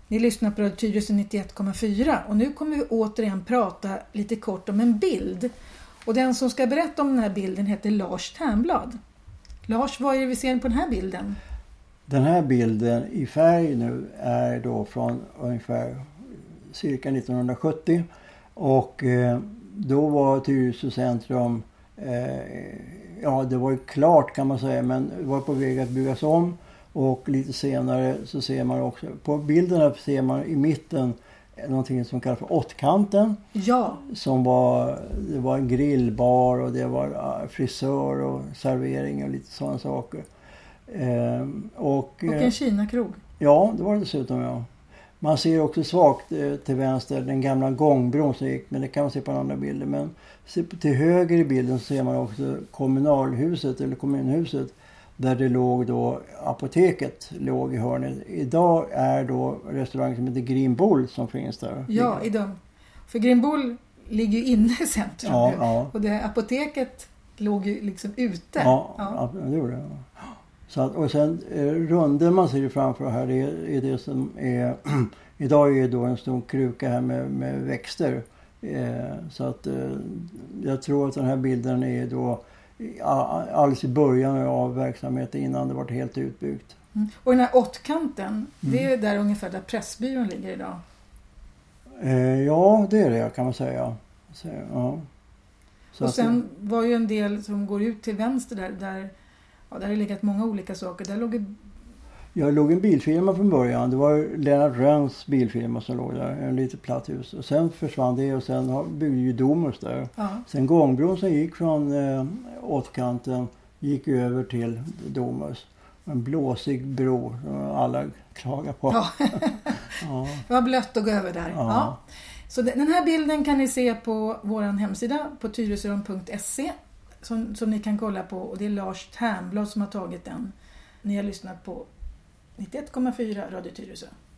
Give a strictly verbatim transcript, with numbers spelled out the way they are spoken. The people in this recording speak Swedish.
Ni lyssnar på Radio Tyresö nittioett komma fyra och nu kommer vi återigen prata lite kort om en bild. Och den som ska berätta om den här bilden heter Lars Ternblad. Lars, vad är det vi ser på den här bilden? Den här bilden i färg nu är då från ungefär cirka nittonhundrasjuttio. Och eh, då var Tyresö centrum, eh, ja det var ju klart kan man säga, men var på väg att byggas om. Och lite senare så ser man också, på bilden här ser man i mitten någonting som kallas för åttkanten. Ja. Som var, det var en grillbar och det var frisör och servering och lite sådana saker. Eh, och, och en Kina-krog. Ja, det var det dessutom, ja. Man ser också svagt eh, till vänster den gamla gångbron som gick, men det kan man se på andra bilder. Men till höger i bilden så ser man också kommunalhuset eller kommunhuset. Där det låg då apoteket låg i hörnet. Idag är då restaurangen som heter Green Bull som finns där. Ja, idag. För Green Bull ligger ju inne i centrum. Ja, ja. Och det apoteket låg ju liksom ute. Ja, ja. det gjorde det. Så att, och sen eh, runden man ser framför här, det är, är det som är idag är det då en stor kruka här med, med växter. Eh, så att eh, jag tror att den här bilden är då alldeles i början av verksamheten innan det var helt utbyggt. Mm. Och den här åttkanten, mm. det är där ungefär där Pressbyrån ligger idag. Eh, ja, det är det kan man säga. Så, ja. Så och sen det var ju en del som går ut till vänster där, där, ja, där har legat många olika saker. Där låg en... Jag låg en bilfirma från början. Det var Lennart Rönns bilfirma som låg där. En litet platt hus. Och sen försvann det och sen byggde ju Domus där. Ja. Sen gångbron som gick från eh, åtkanten gick över till Domus. En blåsig bro som alla klagar på. Ja. Ja. Det var blött att gå över där. Ja. Ja. Så den här bilden kan ni se på vår hemsida på tyresöron punkt se som, som ni kan kolla på. Och det är Lars Ternblad som har tagit den. Ni har lyssnat på nittioett komma fyra Radio Tyresö.